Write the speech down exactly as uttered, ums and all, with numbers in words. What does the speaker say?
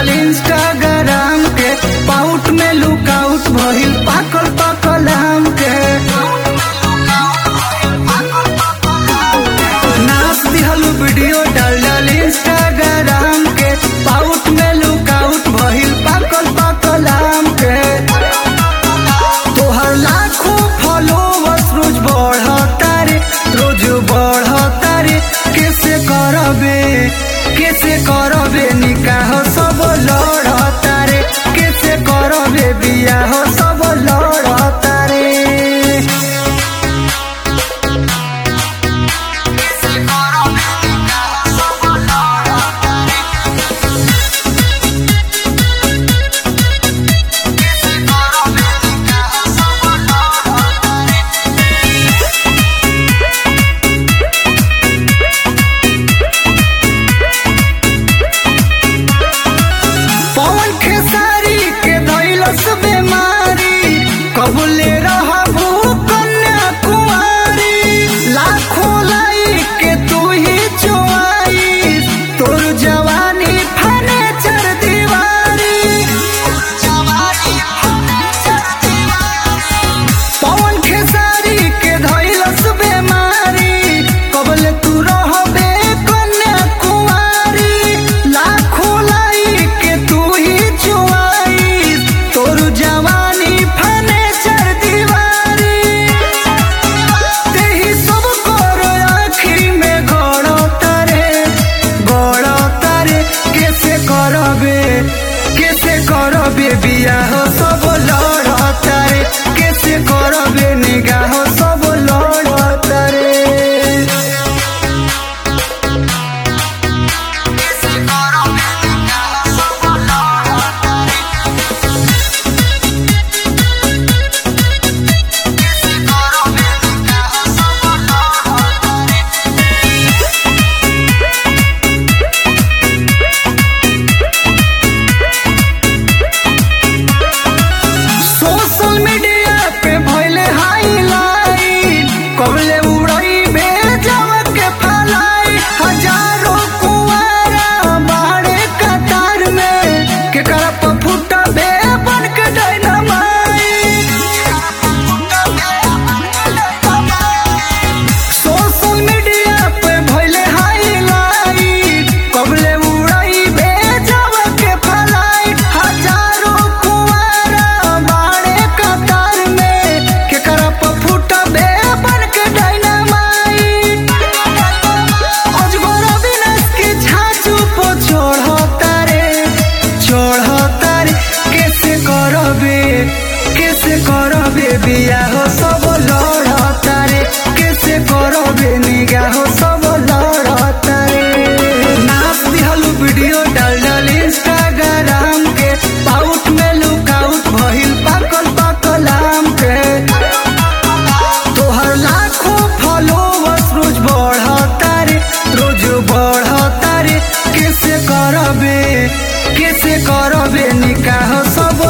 डाल इंस्टाग्राम के पाउट में लुकआउट भइल पाकल पाकल आम के नाच दिहल वीडियो डाल डाल इंस्टाग्राम के पाउट में लुकआउट भइल पाकल पाकल आम के तोहर लाखों फॉलोवर्स रोज बढ़ता रे रोज बढ़ता रे कैसे करबे कैसे करबे निकाह सब लड़ता रे कैसे करबे बियाह सब लड़ता रे पवन खेसारी के धइलस बेमारी कबूले रहबू कन्या कुंवारी लाखों लाइक के तू ही चोआइस तोर जवानी फने चर दीवारी पवन खेसारी के धइलस बेमारी कबूले तू रहबे कन्या कुंवारी लाखों लाइक के तू ही चुआइस तोर जवानी फने चर दीवारी तेही सब कर आखिरी में गड़ता रे गड़ता रे कैसे करबे कैसे करबे बियाह सब लड़ता रे कैसे करबे निगाह सब लड़ता रे सोशल मीडिया पे भइले हाईलाइट कबले उड़ई भेजव के फलाई हजारों कुंवारा बाड़े कतार में के करप फुटा बे बन के डायनामाइट सोशल मीडिया पे भइले हाईलाइट कबले उड़ई भेजव के फलाई हजारों कुंवारा बाड़े कतार में के करप फुटा बे बन के डायनामाइट अजगर अविनाश के छाछू पो चढ़ता रे चढ़ता रे कैसे करबे कैसे करबे बियाह सब लड़ता रे कैसे करबे निगाह सब लड़ता रे नाच दिहल वीडियो डाल डाल इंस्टाग्राम के पाउट में लुकआउट भइल पाकल पाकल आम के तोहर लाखों फॉलोवर्स रोज बढ़ता रे रोज बढ़ता रे कैसे करबे कैसे करबे निकाह सब